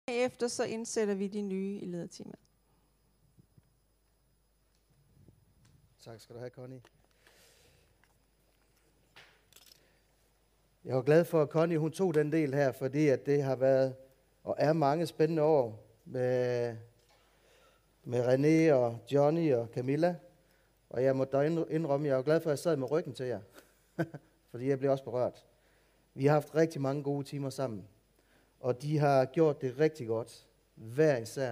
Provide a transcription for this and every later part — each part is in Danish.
Efter så indsætter vi de nye i lederteamet. Tak skal du have, Connie. Jeg er glad for, at Connie hun tog den del her, fordi at det har været og er mange spændende år med René og Johnny og Camilla. Og jeg må da indrømme, at jeg er glad for, at jeg sad med ryggen til jer. Fordi jeg blev også berørt. Vi har haft rigtig mange gode timer sammen. Og de har gjort det rigtig godt. Hver især.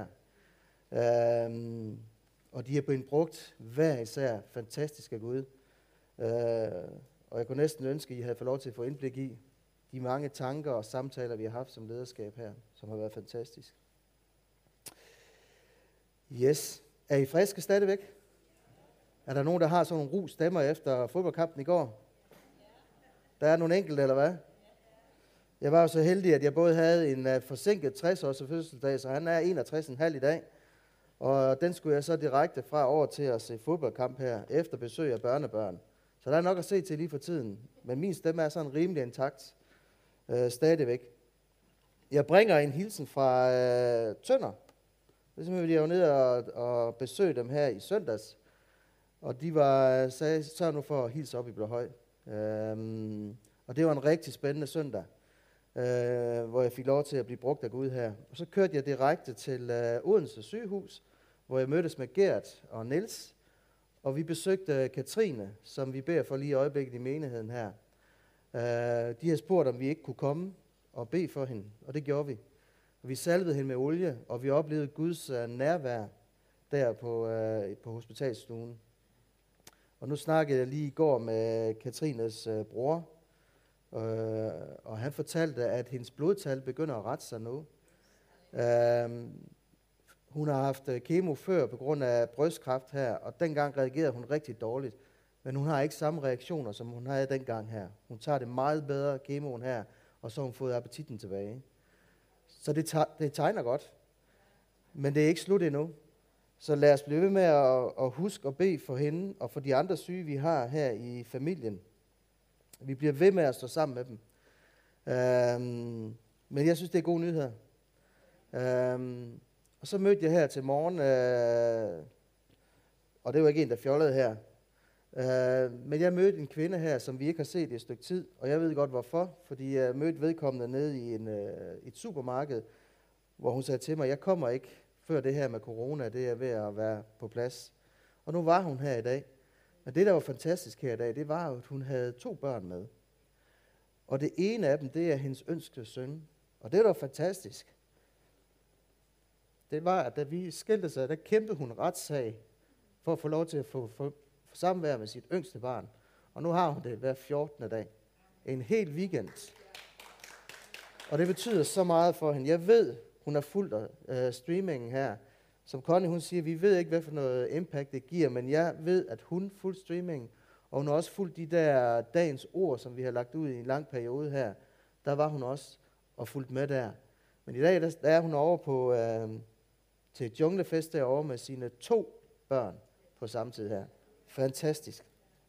Og de er blevet brugt hver især fantastisk af Gud. Og jeg kunne næsten ønske, at I havde fået lov til at få indblik i de mange tanker og samtaler, vi har haft som lederskab her, som har været fantastisk. Yes. Er I friske stadigvæk? Er der nogen, der har sådan nogle ru stemmer efter fodboldkampen i går? Der er nogle enkelte, eller hvad? Jeg var jo så heldig, at jeg både havde en forsinket 60-års fødselsdag, så han er 61,5 i dag. Og den skulle jeg så direkte fra over til at se fodboldkamp her, efter besøg af børnebørn. Så der er nok at se til lige for tiden. Men min stemme er sådan rimelig intakt stadigvæk. Jeg bringer en hilsen fra Tønder. Det er simpelthen, jeg var nede og besøgte dem her i søndags. Og de sagde, sørg nu for at hilse op i Blåhøj. Og det var en rigtig spændende søndag, hvor jeg fik lov til at blive brugt af Gud her. Og så kørte jeg direkte til Odense sygehus, hvor jeg mødtes med Gert og Niels. Og vi besøgte Katrine, som vi beder for lige i øjeblikket i menigheden her. De har spurgt, om vi ikke kunne komme og bede for hende, og det gjorde vi. Og vi salvede hende med olie, og vi oplevede Guds nærvær der på hospitalsstuen. Og nu snakkede jeg lige i går med Katrines bror, og han fortalte, at hendes blodtal begynder at rette sig nu. Hun har haft kemo før på grund af brystkræft her, og dengang reagerede hun rigtig dårligt. Men hun har ikke samme reaktioner, som hun havde dengang her. Hun tager det meget bedre, kemoen her, og så har hun fået appetitten tilbage. Så det tegner godt. Men det er ikke slut endnu. Så lad os blive ved med at huske at bede for hende og for de andre syge, vi har her i familien. Vi bliver ved med at stå sammen med dem. Men jeg synes, det er gode nyheder. Og så mødte jeg her til morgen, og det var ikke en, der fjollede her. Men jeg mødte en kvinde her, som vi ikke har set i et stykke tid, og jeg ved godt hvorfor, fordi jeg mødte vedkommende nede i et supermarked, hvor hun sagde til mig, jeg kommer ikke før det her med corona, det er ved at være på plads. Og nu var hun her i dag. Men det, der var fantastisk her i dag, det var, at hun havde 2 børn med. Og det ene af dem, det er hendes yngste søn. Og det, der var fantastisk, det var, at da vi skilte sig, der kæmpede hun retssag for at få lov til at få samvær med sit yngste barn. Og nu har hun det hver 14. dag. En hel weekend. Og det betyder så meget for hende. Jeg ved, hun har fulgt streamingen her. Som Connie, hun siger, vi ved ikke, hvad for noget impact det giver, men jeg ved, at hun fulgte streamingen, og hun har også fulgt de der dagens ord, som vi har lagt ud i en lang periode her. Der var hun også og fulgt med der. Men i dag, der er hun over på til junglefest derovre med sine 2 børn på samme tid her. Fantastisk.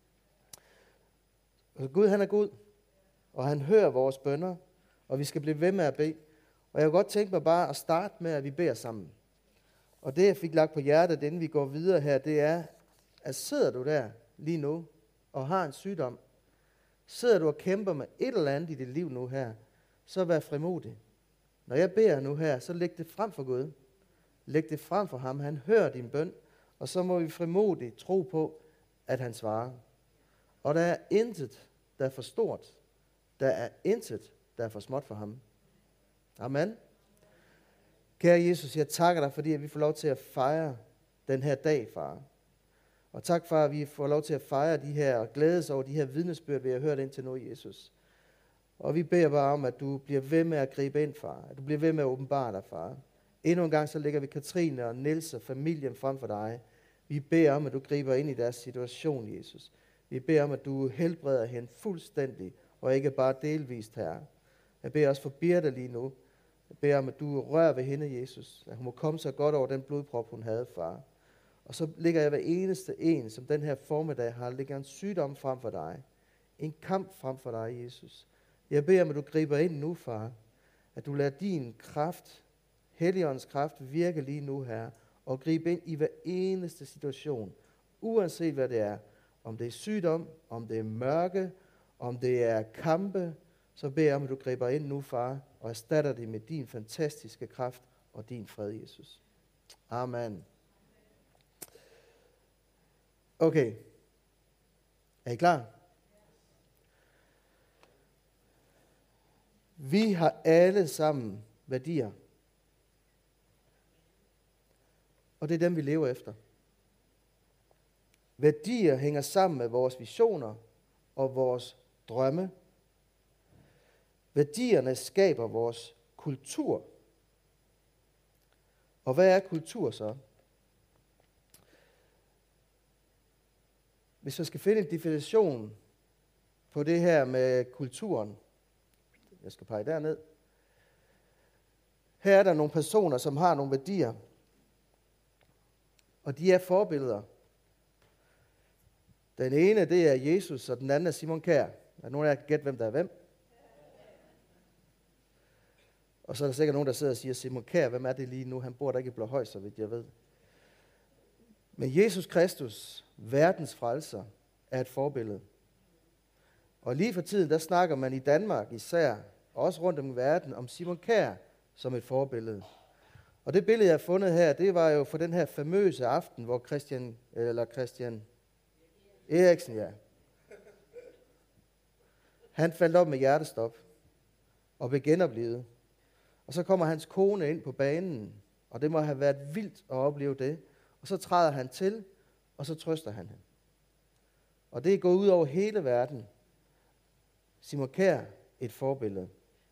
Og Gud, han er god, og han hører vores bønner, og vi skal blive ved med at bede. Og jeg kunne godt tænke mig bare at starte med, at vi beder sammen. Og det, jeg fik lagt på hjertet, inden vi går videre her, det er, at sidder du der lige nu og har en sygdom, sidder du og kæmper med et eller andet i dit liv nu her, så vær frimodig. Når jeg beder nu her, så læg det frem for Gud. Læg det frem for ham. Han hører din bøn, og så må vi frimodigt tro på, at han svarer. Og der er intet, der er for stort. Der er intet, der er for småt for ham. Amen. Kære Jesus, jeg takker dig, fordi vi får lov til at fejre den her dag, far. Og tak, far, at vi får lov til at fejre de her og glædes over de her vidnesbyrd, vi har hørt indtil nu, Jesus. Og vi beder bare om, at du bliver ved med at gribe ind, far. At du bliver ved med at åbenbare dig, far. Endnu en gang så lægger vi Katrine og Niels og familien frem for dig. Vi beder om, at du griber ind i deres situation, Jesus. Vi beder om, at du helbreder hende fuldstændig, og ikke bare delvist, Herre. Jeg beder også for Birte lige nu. Jeg beder om, at du rører ved hende, Jesus. At hun må komme så godt over den blodprop, hun havde, far. Og så ligger jeg hver eneste en, som den her formiddag har, ligger en sygdom frem for dig. En kamp frem for dig, Jesus. Jeg beder om, at du griber ind nu, far. At du lader din kraft Helligåndens kraft virke lige nu, Herre, og gribe ind i hver eneste situation, uanset hvad det er. Om det er sygdom, om det er mørke, om det er kampe, så beder jeg om, at du griber ind nu, far, og erstatter det med din fantastiske kraft og din fred, Jesus. Amen. Okay. Er I klar? Vi har alle sammen værdier. Og det er dem, vi lever efter. Værdier hænger sammen med vores visioner og vores drømme. Værdierne skaber vores kultur. Og hvad er kultur så? Hvis man skal finde en definition på det her med kulturen, jeg skal pege derned. Her er der nogle personer, som har nogle værdier, og de er forbilleder. Den ene, det er Jesus, og den anden er Simon Kjær. Er nogen af jer, kan gætte, hvem der er hvem? Og så er der sikkert nogen, der sidder og siger, Simon Kjær, hvem er det lige nu? Han bor der ikke i Blåhøj, så vidt jeg ved. Men Jesus Kristus, verdens frelser, er et forbillede. Og lige for tiden, der snakker man i Danmark især, og også rundt om i verden, om Simon Kjær som et forbillede. Og det billede, jeg har fundet her, det var jo for den her famøse aften, hvor Christian Eriksen, ja. Han faldt op med hjertestop og blev genoplevet. Og så kommer hans kone ind på banen, og det må have været vildt at opleve det. Og så træder han til, og så trøster han hende. Og det er gået ud over hele verden. Simon Kjær, et forbillede.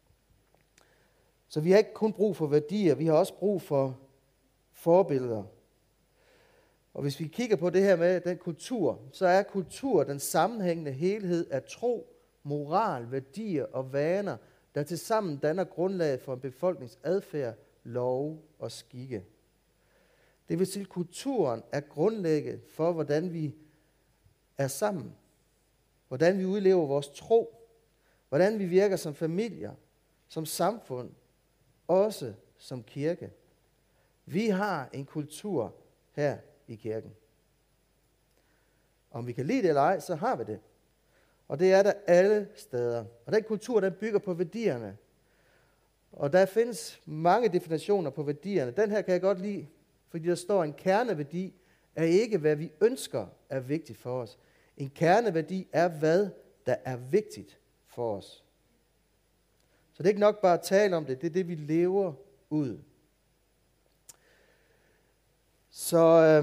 Så vi har ikke kun brug for værdier, vi har også brug for forbilleder. Og hvis vi kigger på det her med den kultur, så er kultur den sammenhængende helhed af tro, moral, værdier og vaner, der tilsammen danner grundlaget for en befolknings adfærd, love og skikke. Det vil sige, at kulturen er grundlægget for, hvordan vi er sammen, hvordan vi udlever vores tro, hvordan vi virker som familier, som samfund, også som kirke. Vi har en kultur her i kirken. Om vi kan lide det eller ej, så har vi det. Og det er der alle steder. Og den kultur, den bygger på værdierne. Og der findes mange definitioner på værdierne. Den her kan jeg godt lide, fordi der står, en kerneværdi er ikke, hvad vi ønsker er vigtigt for os. En kerneværdi er, hvad der er vigtigt for os. Så det er ikke nok bare at tale om det, det er det, vi lever ud. Så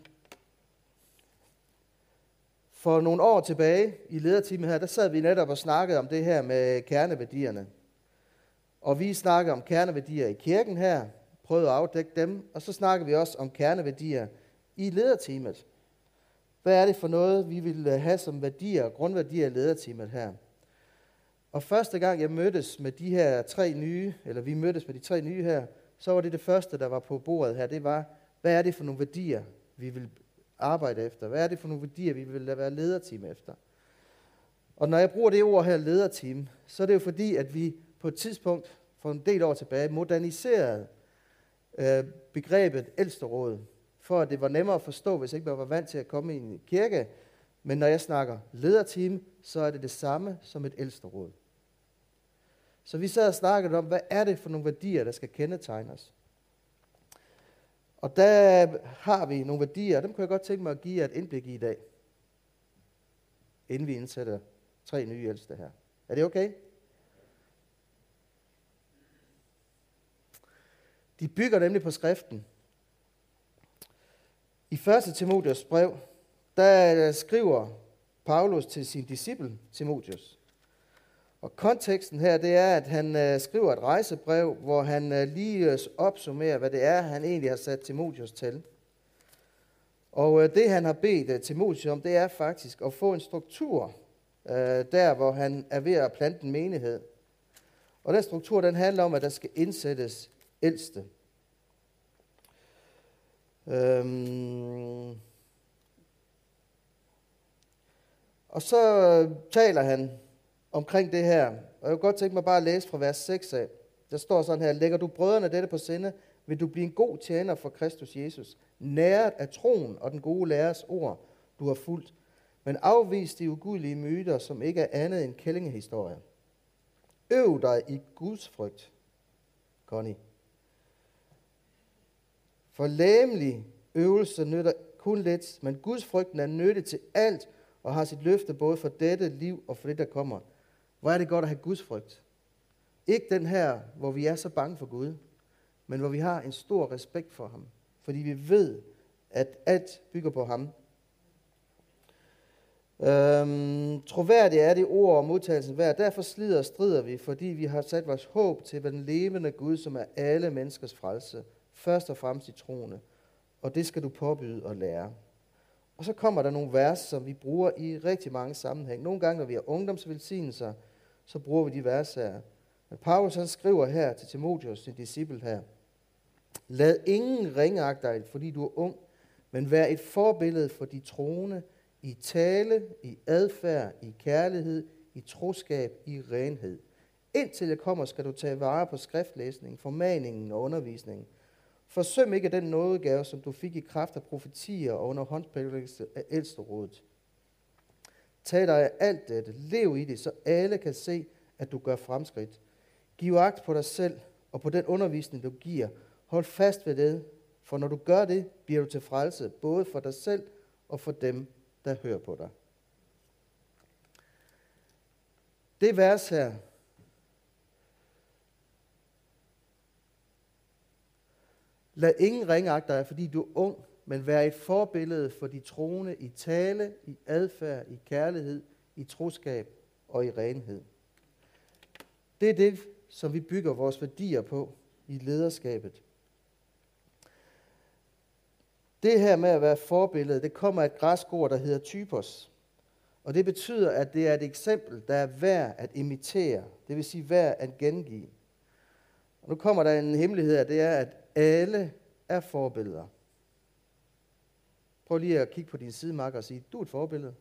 for nogle år tilbage i lederteamet her, der sad vi netop og snakkede om det her med kerneværdierne. Og vi snakkede om kerneværdier i kirken her, prøvede at afdække dem, og så snakkede vi også om kerneværdier i lederteamet. Hvad er det for noget, vi vil have som værdier, grundværdier i lederteamet her? Og første gang jeg mødtes med de her tre nye, eller vi mødtes med de tre nye her, så var det første, der var på bordet her, det var, hvad er det for nogle værdier, vi vil arbejde efter? Hvad er det for nogle værdier, vi vil lade være lederteam efter? Og når jeg bruger det ord her, lederteam, så er det jo fordi, at vi på et tidspunkt for en del år tilbage moderniserede begrebet ældsteråd, for at det var nemmere at forstå, hvis ikke man var vant til at komme i en kirke. Men når jeg snakker lederteam, så er det det samme som et ældsteråd. Så vi sad og snakkede om, hvad er det for nogle værdier, der skal kendetegne os. Og der har vi nogle værdier, og dem kunne jeg godt tænke mig at give jer et indblik i dag, inden vi indsætter 3 nye ældste her. Er det okay? De bygger nemlig på skriften. I 1. Timotheus brev, der skriver Paulus til sin disciple Timotheus. Og konteksten her, det er, at han skriver et rejsebrev, hvor han lige opsummerer, hvad det er, han egentlig har sat Timotheus til. Og det, han har bedt Timotheus om, det er faktisk at få en struktur, der hvor han er ved at plante en menighed. Og den struktur, den handler om, at der skal indsættes ældste. Og så taler han omkring det her. Og jeg vil godt tænke mig bare at læse fra vers 6 af. Der står sådan her: lægger du brødrene dette på sinde, vil du blive en god tjener for Kristus Jesus, næret af troen og den gode læres ord, du har fulgt, men afvis de ugudelige myter, som ikke er andet end kællingehistorier. Øv dig i Guds frygt, Connie. For lægemlig øvelse nytter kun lidt, men Guds frygten er nyttig til alt, og har sit løfte både for dette liv og for det, der kommer. Hvor er det godt at have Guds frygt. Ikke den her, hvor vi er så bange for Gud, men hvor vi har en stor respekt for ham. Fordi vi ved, at alt bygger på ham. Troværdigt er det ord og modtagelsen værd. Derfor slider og strider vi, fordi vi har sat vores håb til den levende Gud, som er alle menneskers frelse. Først og fremmest i troende. Og det skal du påbyde og lære. Og så kommer der nogle vers, som vi bruger i rigtig mange sammenhæng. Nogle gange, når vi har ungdomsvelsignelser, så bruger vi de vers her. Men Paulus han skriver her til Timotheus, sin disciple her: lad ingen ringeagte dig, fordi du er ung, men vær et forbillede for de troende i tale, i adfærd, i kærlighed, i troskab, i renhed. Indtil jeg kommer, skal du tage vare på skriftlæsning, formaningen og undervisningen. Forsøm ikke den nådegave, som du fik i kraft af profetier og under håndsprædikelse af ældsterådet. Tag dig af alt dette, lev i det, så alle kan se, at du gør fremskridt. Giv agt på dig selv og på den undervisning, du giver. Hold fast ved det, for når du gør det, bliver du til frelse, både for dig selv og for dem, der hører på dig. Det vers her, lad ingen ringeagte dig, fordi du er ung, men vær et forbillede for de troende i tale, i adfærd, i kærlighed, i troskab og i renhed. Det er det, som vi bygger vores værdier på i lederskabet. Det her med at være forbillede, det kommer af et græsk ord, der hedder typos. Og det betyder, at det er et eksempel, der er værd at imitere. Det vil sige værd at gengive. Og nu kommer der en hemmelighed, og det er, at alle er forbilleder. Prøv lige at kigge på din sidemarker og sige, du er et forbillede.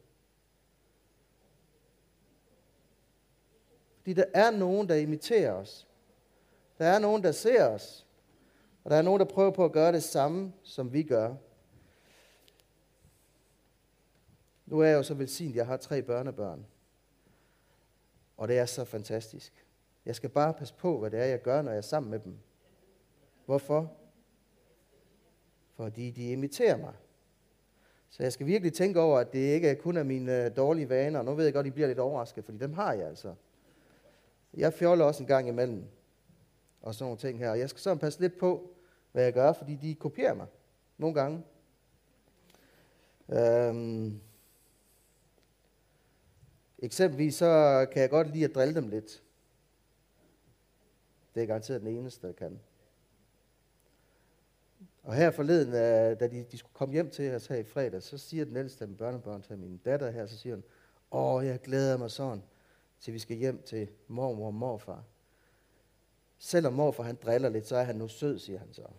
Fordi der er nogen, der imiterer os. Der er nogen, der ser os. Og der er nogen, der prøver på at gøre det samme, som vi gør. Nu er jeg jo så velsignet, jeg har 3 børnebørn. Og det er så fantastisk. Jeg skal bare passe på, hvad det er, jeg gør, når jeg er sammen med dem. Hvorfor? Fordi de imiterer mig. Så jeg skal virkelig tænke over, at det ikke kun er mine dårlige vaner. Nu ved jeg godt, at I bliver lidt overrasket, fordi dem har jeg altså. Jeg fjoller også en gang imellem. Og sådan nogle ting her. Og jeg skal sådan passe lidt på, hvad jeg gør, fordi de kopierer mig. Nogle gange. Eksempelvis så kan jeg godt lide at drille dem lidt. Det er garanteret den eneste, der kan. Og her forleden, da de skulle komme hjem til os her i fredag, så siger den ældste af mine børnebørn til min datter her, så siger hun, jeg glæder mig sådan, til vi skal hjem til mormor og morfar. Selvom morfar han driller lidt, så er han nu sød, siger han så.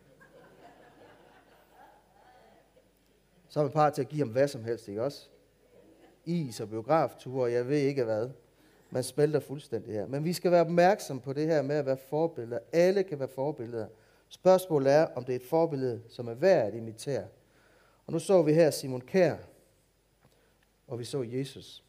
Så er man parat til at give ham hvad som helst, ikke også? Is og biografture, jeg ved ikke hvad. Man spælter fuldstændig her. Men vi skal være opmærksom på det her med at være forbilleder. Alle kan være forbilleder. Spørgsmålet er, om det er et forbillede, som er værd at imitere. Og nu så vi her Simon Kjær, og vi så Jesus.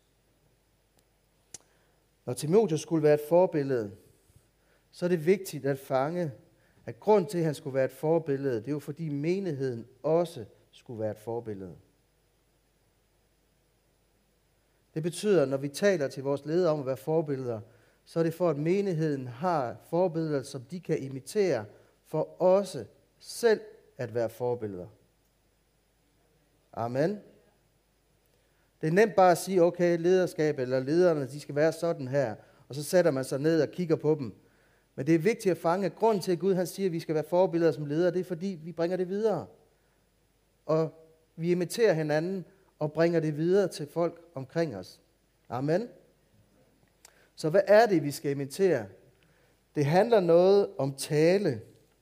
Når Timotheus skulle være et forbillede, så er det vigtigt at fange, at grund til, at han skulle være et forbillede, det er jo fordi menigheden også skulle være et forbillede. Det betyder, at når vi taler til vores ledere om at være forbilleder, så er det for, at menigheden har forbilleder, som de kan imitere, for også selv at være forbilleder. Amen. Det er nemt bare at sige, okay, lederskab eller lederne, de skal være sådan her, og så sætter man sig ned og kigger på dem. Men det er vigtigt at fange, at grunden til, at Gud han siger, at vi skal være forbilleder som ledere, det er fordi, vi bringer det videre. Og vi imiterer hinanden og bringer det videre til folk omkring os. Amen. Så hvad er det, vi skal imitere? Det handler noget om tale.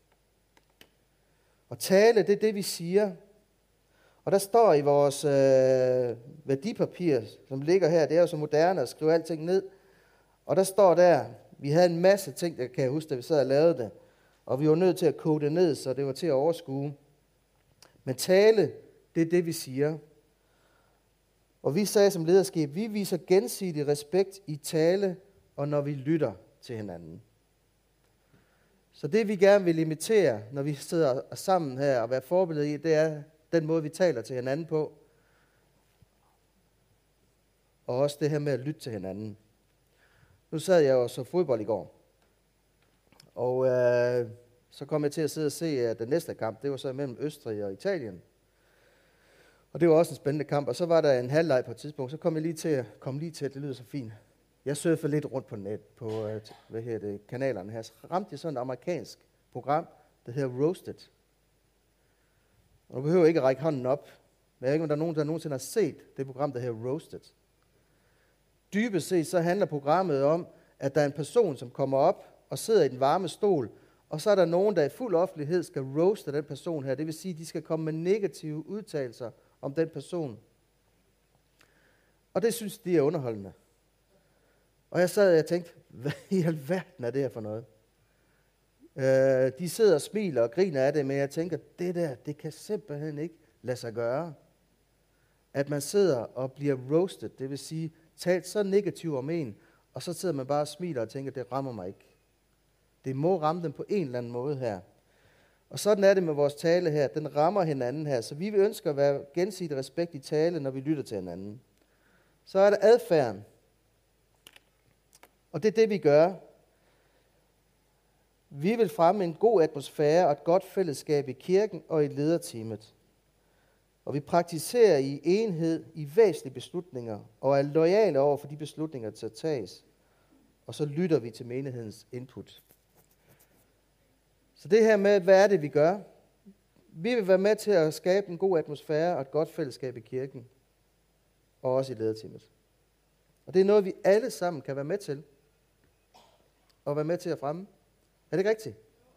Og tale, det er det, vi siger. Og der står i vores værdipapir, som ligger her, det er jo så moderne at skrive alting ned. Og der står der, Vi havde en masse ting, der kan jeg huske, da vi sad og lavede det. Og vi var nødt til at kode det ned, så det var til at overskue. Men tale, det er det, vi siger. Og vi sagde som lederskab, vi viser gensidig respekt i tale, og når vi lytter til hinanden. Så det vi gerne vil imitere, når vi sidder sammen her og være forbillede i, det er den måde, vi taler til hinanden på. Og også det her med at lytte til hinanden. Nu sad jeg jo så fodbold i går. Og så kom jeg til at sidde og se den næste kamp. Det var så mellem Østrig og Italien. Og det var også en spændende kamp. Og så var der en halvleg på et tidspunkt. Så kom jeg lige til, at det lyder så fint. Jeg surfede lidt rundt på net, på kanalerne her. Så ramte jeg sådan et amerikansk program, der hedder Roasted. Og du behøver ikke at række hånden op. Men jeg ved ikke, om der er nogen, der nogensinde har set det program, der hedder Roasted. Dybest set så handler programmet om, at der er en person, som kommer op og sidder i den varme stol, og så er der nogen, der i fuld offentlighed skal roaste den person her. Det vil sige, at de skal komme med negative udtalelser om den person. Og det synes de er underholdende. Og jeg sad og tænkte, hvad i alverden er det her for noget? De sidder og smiler og griner af det, men jeg tænker, det kan simpelthen ikke lade sig gøre. At man sidder og bliver roasted, det vil sige, talt så negativt om en, og så sidder man bare og smiler og tænker, det rammer mig ikke. Det må ramme dem på en eller anden måde her. Og sådan er det med vores tale her. Den rammer hinanden her. Så vi vil ønske at være gensidig respekt i tale, når vi lytter til hinanden. Så er der adfærden. Og det er det, vi gør. Vi vil fremme en god atmosfære og et godt fællesskab i kirken og i lederteamet. Og vi praktiserer i enhed i væsentlige beslutninger og er loyale over for de beslutninger, der tages. Og så lytter vi til menighedens input. Så det her med, hvad er det, vi gør? Vi vil være med til at skabe en god atmosfære og et godt fællesskab i kirken. Og også i lederteamet. Og det er noget, vi alle sammen kan være med til. Og være med til at fremme. Er det ikke rigtigt?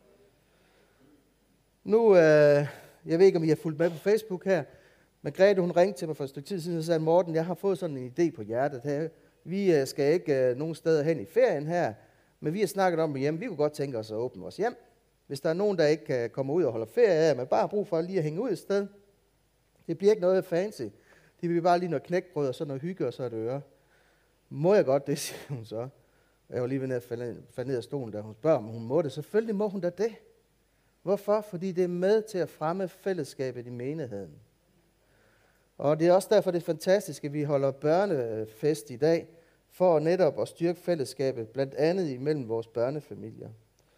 Nu, jeg ved ikke, om I har fulgt med på Facebook her, men Grete, hun ringte til mig for et stykke tid siden og sagde, Morten, jeg har fået sådan en idé på hjertet her. Vi skal ikke nogen steder hen i ferien her, men vi har snakket om hjemme. Vi kunne godt tænke os at åbne vores hjem. Hvis der er nogen, der ikke kan komme ud og holde ferie af, men bare har brug for lige at hænge ud et sted. Det bliver ikke noget fancy. Det bliver bare lige noget knækbrød og så noget hygge og så et øre. Må jeg godt det, siger hun så. Jeg var lige ved at falde ned af stolen, da hun spørger, om hun må det. Selvfølgelig må hun da det. Hvorfor? Fordi det er med til at fremme fællesskabet i menigheden. Og det er også derfor, det er fantastisk, at vi holder børnefest i dag, for netop at styrke fællesskabet, blandt andet imellem vores børnefamilier.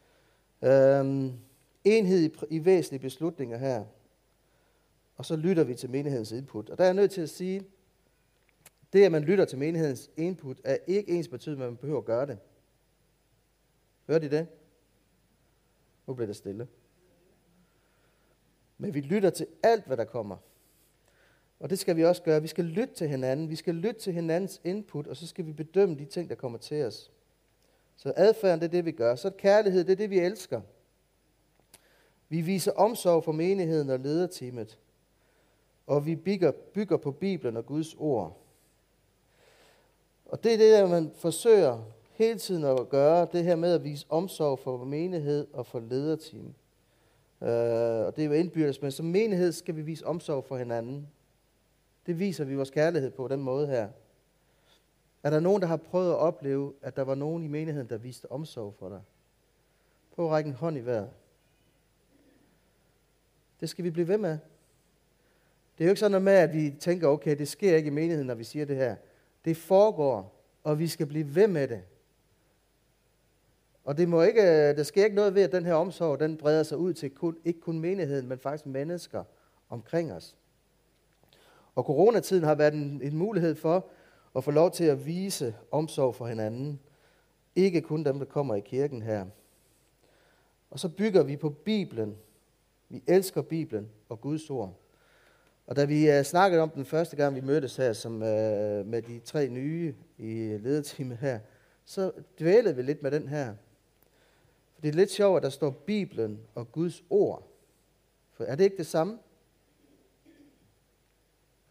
Enhed i væsentlige beslutninger her. Og så lytter vi til menighedens input. Og der er jeg nødt til at sige, det at man lytter til menighedens input, er ikke ens betydning, at man behøver at gøre det. Hørte I det? Nu bliver det stille. Men vi lytter til alt, hvad der kommer. Og det skal vi også gøre. Vi skal lytte til hinanden. Vi skal lytte til hinandens input, og så skal vi bedømme de ting, der kommer til os. Så adfærden, det er det, vi gør. Så kærlighed, det er det, vi elsker. Vi viser omsorg for menigheden og lederteamet. Og vi bygger på Bibelen og Guds ord. Og det er det, der man forsøger hele tiden at gøre, det her med at vise omsorg for menighed og for lederteam. Og det er jo indbyrdes, men som menighed skal vi vise omsorg for hinanden. Det viser vi vores kærlighed på den måde her. Er der nogen, der har prøvet at opleve, at der var nogen i menigheden, der viste omsorg for dig? Prøv at række en hånd i vejret. Det skal vi blive ved med. Det er jo ikke sådan noget med, at vi tænker, okay, det sker ikke i menigheden, når vi siger det her. Det foregår, og vi skal blive ved med det. Og det må ikke, der sker ikke noget ved, at den her omsorg, den breder sig ud til ikke kun menigheden, men faktisk mennesker omkring os. Og coronatiden har været en mulighed for at få lov til at vise omsorg for hinanden. Ikke kun dem, der kommer i kirken her. Og så bygger vi på Bibelen. Vi elsker Bibelen og Guds ord. Og da vi snakkede om den første gang, vi mødtes her som, med de 3 nye i lederteamet her, så dvælede vi lidt med den her. For det er lidt sjovt, at der står Bibelen og Guds ord. For er det ikke det samme?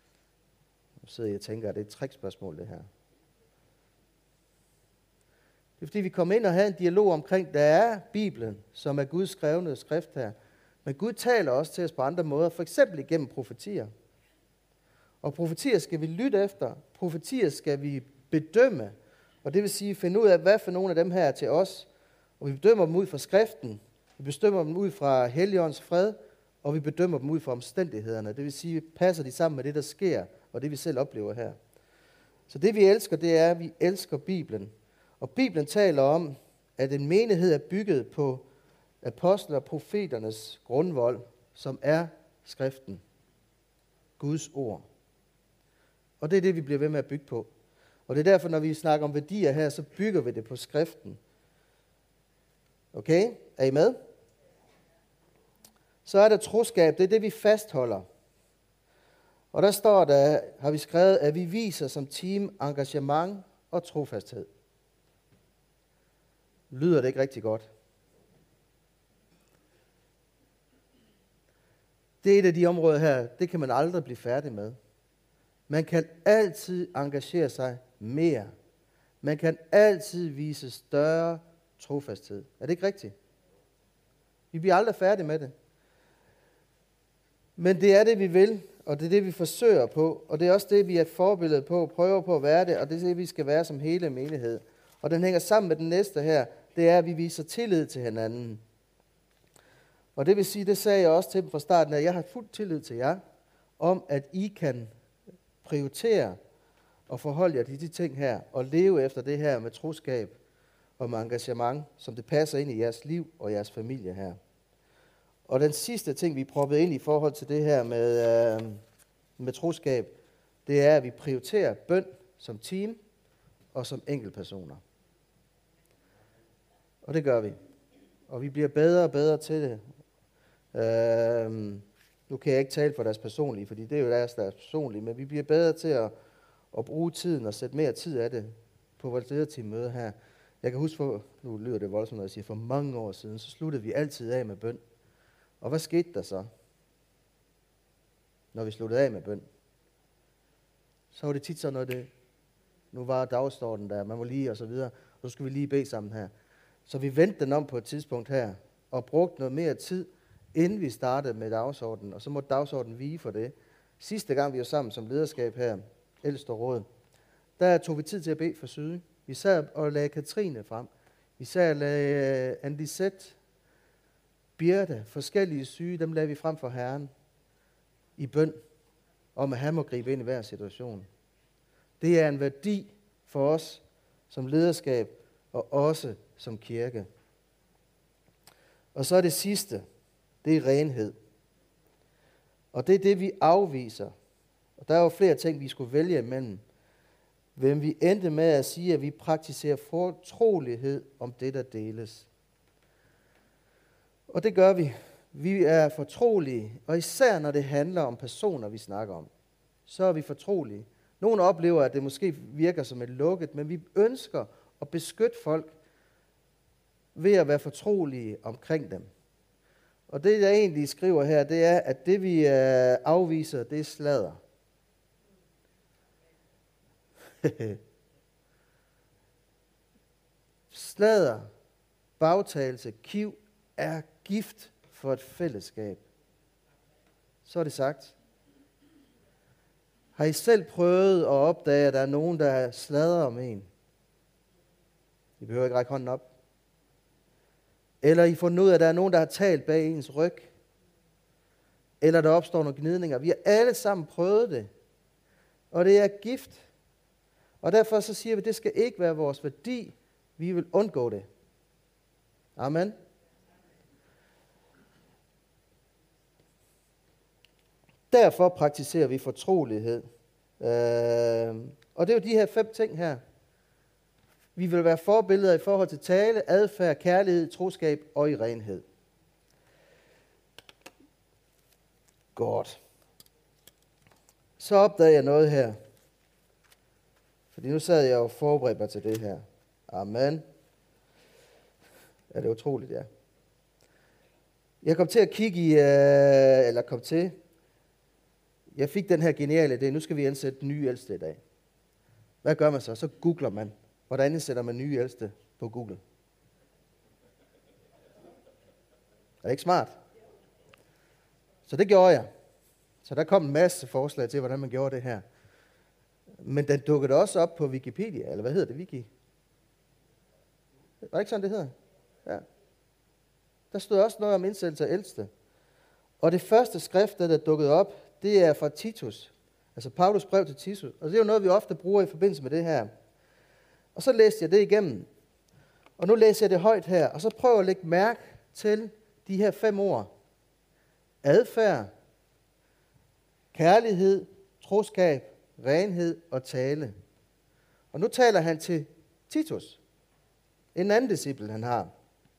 Nu sidder jeg og tænker, at det er et trickspørgsmål, det her. Det er fordi, vi kommer ind og har en dialog omkring, der er Bibelen, som er Guds skrevne skrift her. Men Gud taler også til os på andre måder, for eksempel igennem profetier. Og profetier skal vi lytte efter. Profetier skal vi bedømme. Og det vil sige, finde ud af, hvad for nogle af dem her er til os. Og vi bedømmer dem ud fra skriften. Vi bedømmer dem ud fra Helligåndens fred. Og vi bedømmer dem ud fra omstændighederne. Det vil sige, passer de sammen med det, der sker, og det vi selv oplever her. Så det vi elsker, det er, at vi elsker Bibelen. Og Bibelen taler om, at en menighed er bygget på apostler og profeternes grundvold, som er skriften. Guds ord. Og det er det, vi bliver ved med at bygge på. Og det er derfor, når vi snakker om værdier her, så bygger vi det på skriften. Okay? Er I med? Så er der troskab. Det er det, vi fastholder. Og der står der, har vi skrevet, at vi viser som team engagement og trofasthed. Lyder det ikke rigtig godt? Det er et af de områder her, det kan man aldrig blive færdig med. Man kan altid engagere sig mere. Man kan altid vise større trofasthed. Er det ikke rigtigt? Vi bliver aldrig færdige med det. Men det er det, vi vil, og det er det, vi forsøger på, og det er også det, vi er forbilledet på, prøver på at være det, og det er det, vi skal være som hele menighed. Og den hænger sammen med den næste her, det er, at vi viser tillid til hinanden. Og det vil sige, det sagde jeg også til dem fra starten, at jeg har fuld tillid til jer, om at I kan prioritere og forholde jer til de ting her, og leve efter det her med troskab og med engagement, som det passer ind i jeres liv og jeres familie her. Og den sidste ting, vi proppede ind i forhold til det her med troskab, det er, at vi prioriterer bøn som team og som enkeltpersoner. Og det gør vi. Og vi bliver bedre og bedre til det. Nu kan jeg ikke tale for deres personlige, fordi det er jo deres personlige, men vi bliver bedre til at bruge tiden og sætte mere tid af det på vores lederteammøde her. Jeg kan huske, nu lyder det voldsomt, når jeg siger, for mange år siden, så sluttede vi altid af med bøn. Og hvad skete der så, når vi sluttede af med bøn? Så var det tit sådan noget, det, nu var dagsordenen der, man var lige og så videre, og så skulle vi lige bede sammen her. Så vi vendte den om på et tidspunkt her, og brugte noget mere tid, inden vi startede med dagsordenen, og så måtte dagsordenen vige for det. Sidste gang vi var sammen som lederskab her, ældste råd, der tog vi tid til at bede for syge. Vi sad og lagde Katrine frem. Vi sad og lagde Andisette, Birte, forskellige syge, dem lagde vi frem for Herren i bøn, om at han må gribe ind i hver situation. Det er en værdi for os som lederskab, og også som kirke. Og så er det sidste, det er renhed. Og det er det, vi afviser. Og der er jo flere ting, vi skulle vælge imellem. Men vi endte med at sige, at vi praktiserer fortrolighed om det, der deles. Og det gør vi. Vi er fortrolige, og især når det handler om personer, vi snakker om, så er vi fortrolige. Nogle oplever, at det måske virker som et lukket, men vi ønsker at beskytte folk ved at være fortrolige omkring dem. Og det, jeg egentlig skriver her, det er, at det vi afviser, det er sladder. Sladder, bagtagelse, kiv er gift for et fællesskab. Så er det sagt. Har I selv prøvet at opdage, at der er nogen, der sladrer om en? I behøver ikke række hånden op. Eller I får ud af, at der er nogen, der har talt bag ens ryg. Eller der opstår nogle gnidninger. Vi har alle sammen prøvet det. Og det er gift. Og derfor så siger vi, at det skal ikke være vores værdi. Vi vil undgå det. Amen. Derfor praktiserer vi fortrolighed. Og det er jo de her 5 ting her. Vi vil være forbilleder i forhold til tale, adfærd, kærlighed, troskab og i renhed. Godt. Så opdagede jeg noget her. Fordi nu sad jeg og forberedte mig til det her. Amen. Ja, det er utroligt, ja. Jeg kom til at kigge i, jeg fik den her geniale idé, nu skal vi ansætte nye ældste i dag. Hvad gør man så? Så googler man, hvordan indsætter man nye ældste på Google. Er det ikke smart? Så det gjorde jeg. Så der kom en masse forslag til, hvordan man gjorde det her. Men den dukkede også op på Wikipedia, eller hvad hedder det, Wiki? Var det ikke sådan, det hedder? Ja. Der stod også noget om indsættelse af ældste. Og det første skrift, der dukkede op, det er fra Titus. Altså Paulus brev til Titus. Og det er jo noget, vi ofte bruger i forbindelse med det her. Og så læste jeg det igennem. Og nu læser jeg det højt her. Og så prøver at lægge mærke til de her 5 ord. Adfærd, kærlighed, troskab, renhed og tale. Og nu taler han til Titus. En anden disciple, han har.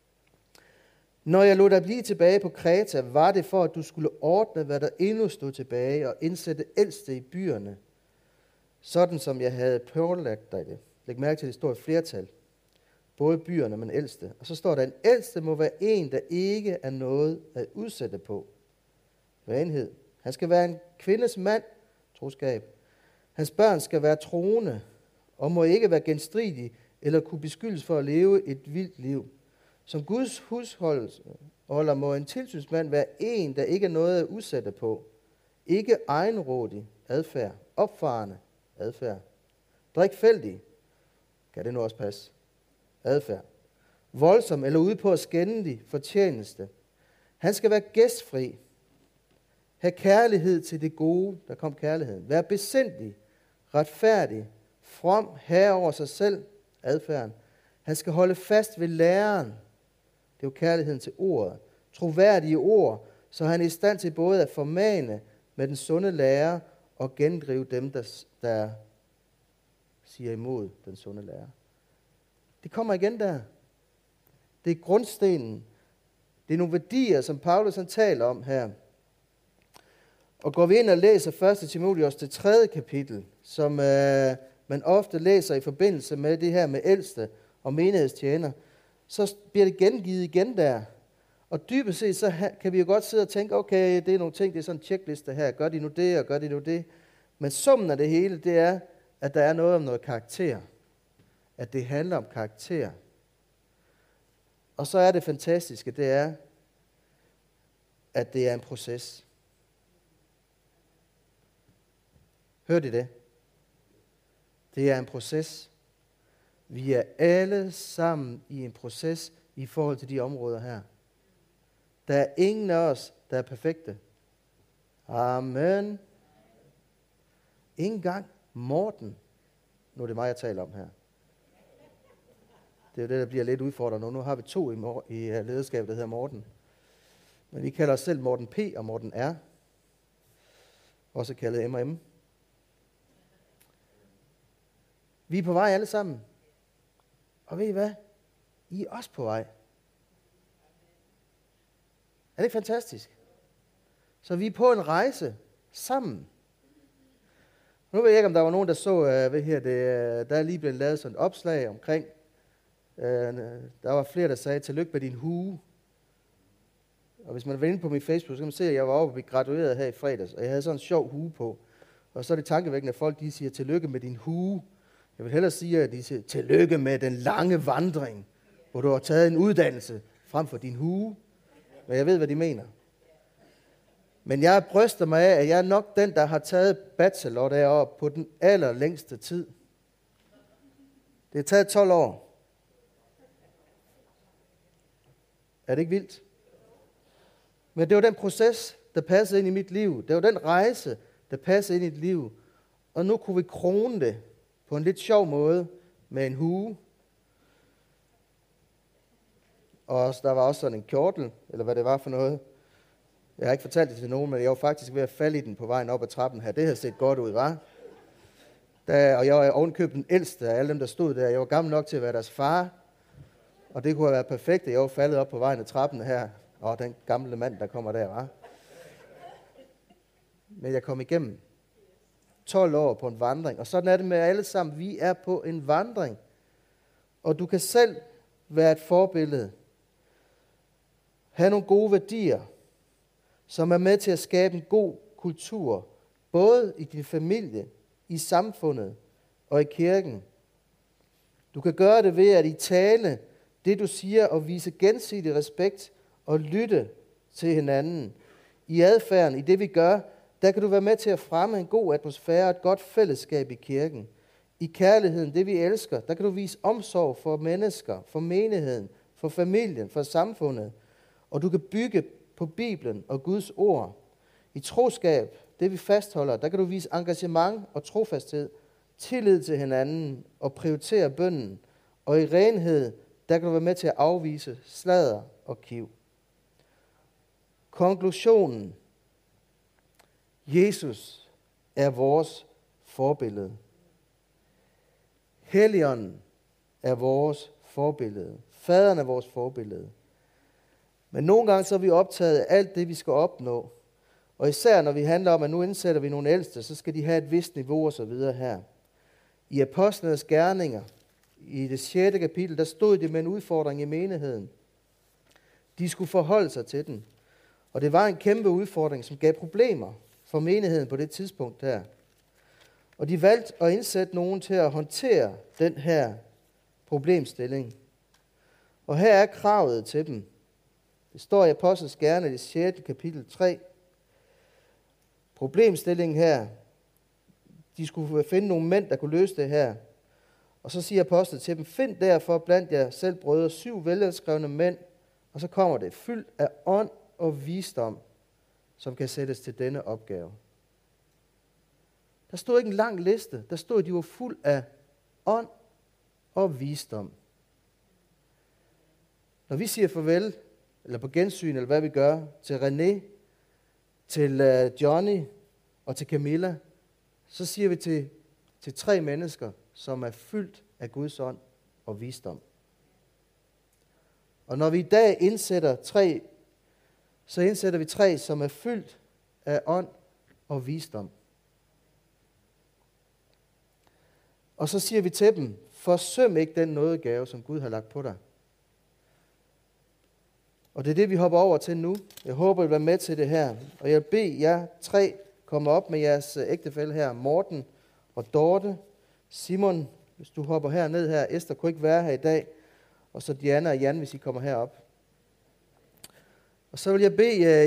Når jeg lod dig blive tilbage på Kreta, var det for, at du skulle ordne, hvad der endnu stod tilbage, og indsætte ældste i byerne, sådan som jeg havde pålagt dig det. Læg mærke til, at det står et flertal. Både byerne, men ældste. Og så står der, en ældste må være en, der ikke er noget at udsætte på. Renhed. Han skal være en kvindes mand, troskab. Hans børn skal være troende, og må ikke være genstridige, eller kunne beskyldes for at leve et vildt liv. Som Guds husholder må en tilsynsmand være en, der ikke er noget at udsætte på. Ikke egenrådig adfærd, opfarende adfærd. Drikfældig, kan det nu også passe, adfærd. Voldsom eller ude på at skændig fortjeneste. Han skal være gæstfri. Have kærlighed til det gode, der kom kærligheden. Være besindig, retfærdig, from, herre over sig selv, adfærden. Han skal holde fast ved læren. Det er jo kærligheden til ordet. Troværdige ord, så han er i stand til både at formane med den sunde lære og gendrive dem, der siger imod den sunde lære. Det kommer igen der. Det er grundstenen. Det er nogle værdier, som Paulus han taler om her. Og går vi ind og læser 1. Timotheus det 3. kapitel, som man ofte læser i forbindelse med det her med ældste og menighedstjener, så bliver det gengivet igen der. Og dybest set, så kan vi jo godt sidde og tænke, okay, det er nogle ting, det er sådan en checkliste her, gør de nu det, og gør de nu det. Men summen af det hele, det er, at der er noget om noget karakter. At det handler om karakter. Og så er det fantastiske, det er, at det er en proces. Hørte I det? Det er en proces. Vi er alle sammen i en proces i forhold til de områder her. Der er ingen af os, der er perfekte. Amen. Ingen gang Morten. Nu er det mig, jeg taler om her. Det er jo det, der bliver lidt udfordrende nu. Nu har vi 2 i lederskabet, der hedder Morten. Men vi kalder os selv Morten P. og Morten R. Også kaldet M&M. Vi er på vej alle sammen. Og ved I hvad? I er også på vej. Er det ikke fantastisk? Så vi er på en rejse sammen. Nu ved jeg ikke, om der var nogen, der så, der er lige blevet lavet sådan et opslag omkring. Der var flere, der sagde, tillykke med din hue. Og hvis man var inde på min Facebook, så kan man se, at jeg var oppe og blev gradueret her i fredags, og jeg havde sådan en sjov hue på. Og så er det tankevækkende, at folk de siger, tillykke med din hue. Jeg vil hellere sige, at de siger, tillykke med den lange vandring, hvor du har taget en uddannelse frem for din hue. Men jeg ved, hvad de mener. Men jeg bryster mig af, at jeg er nok den, der har taget bachelor deroppe på den allerlængste tid. Det har taget 12 år. Er det ikke vildt? Men det var den proces, der passede ind i mit liv. Det var den rejse, der passede ind i et liv. Og nu kunne vi krone det på en lidt sjov måde med en hue. Og der var også sådan en kjortel, eller hvad det var for noget. Jeg har ikke fortalt det til nogen, men jeg var faktisk ved at falde i den på vejen op ad trappen her. Det havde set godt ud, hva'? Og jeg var ovenkøbet den ældste af alle dem, der stod der. Jeg var gammel nok til at være deres far. Og det kunne have været perfekt, at jeg var faldet op på vejen ad trappen her. Og den gamle mand, der kommer der, hva'? Men jeg kom igennem 12 år på en vandring. Og sådan er det med alle sammen. Vi er på en vandring. Og du kan selv være et forbillede. have nogle gode værdier, som er med til at skabe en god kultur, både i din familie, i samfundet og i kirken. Du kan gøre det ved at i tale det, du siger, og vise gensidig respekt og lytte til hinanden. I adfærden, i det vi gør, der kan du være med til at fremme en god atmosfære og et godt fællesskab i kirken. I kærligheden, det vi elsker, der kan du vise omsorg for mennesker, for menigheden, for familien, for samfundet. Og du kan bygge på Bibelen og Guds ord. I troskab, det vi fastholder, der kan du vise engagement og trofasthed, tillid til hinanden og prioritere bønnen. Og i renhed, der kan du være med til at afvise sladder og kiv. Konklusionen. Jesus er vores forbillede. Helligånden er vores forbillede. Faderen er vores forbillede. Men nogle gange så er vi optaget af alt det, vi skal opnå. Og især når vi handler om, at nu indsætter vi nogle ældste, så skal de have et vist niveau og så videre her. I Apostlenes Gerninger, i det 6. kapitel, der stod det med en udfordring i menigheden. De skulle forholde sig til den. Og det var en kæmpe udfordring, som gav problemer for menigheden på det tidspunkt her. Og de valgte at indsætte nogen til at håndtere den her problemstilling. Og her er kravet til dem. Det står i Apostlenes Gerninger, det 6. kapitel 3. Problemstillingen her, de skulle finde nogle mænd, der kunne løse det her. Og så siger apostlet til dem, find derfor blandt jer selv brødre 7 velskrevne mænd, og så kommer det fyldt af ånd og visdom, som kan sættes til denne opgave. Der stod ikke en lang liste, der stod, at de var fuld af ånd og visdom. Når vi siger farvel, eller på gensyn, eller hvad vi gør, til René, til Johnny og til Camilla, så siger vi til 3 mennesker, som er fyldt af Guds ånd og visdom. Og når vi i dag indsætter 3, så indsætter vi 3, som er fyldt af ånd og visdom. Og så siger vi til dem, forsøm ikke den nådegave, som Gud har lagt på dig. Og det er det, vi hopper over til nu. Jeg håber, I vil være med til det her. Og jeg vil bede jer 3 komme op med jeres ægtefælle her. Morten og Dorte. Simon, hvis du hopper herned her. Esther kunne ikke være her i dag. Og så Diana og Jan, hvis I kommer herop. Og så vil jeg bede